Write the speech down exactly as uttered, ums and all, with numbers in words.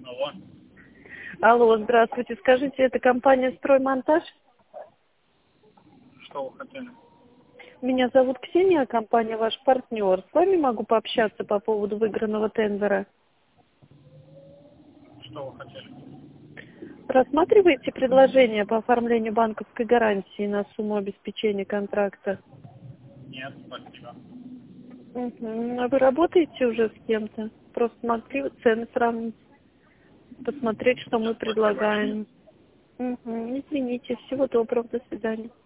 Алло. Алло, здравствуйте. Скажите, это компания «Строймонтаж»? Что вы хотели? Меня зовут Ксения, а компания ваш партнер. С вами могу пообщаться по поводу выигранного тендера. Что вы хотели? Рассматриваете предложение по оформлению банковской гарантии на сумму обеспечения контракта? Нет, спасибо. Угу. А вы работаете уже с кем-то? Просто могли вы цены сравнить, посмотреть, что мы Нет, спасибо. предлагаем. Угу. Извините, всего доброго, до свидания.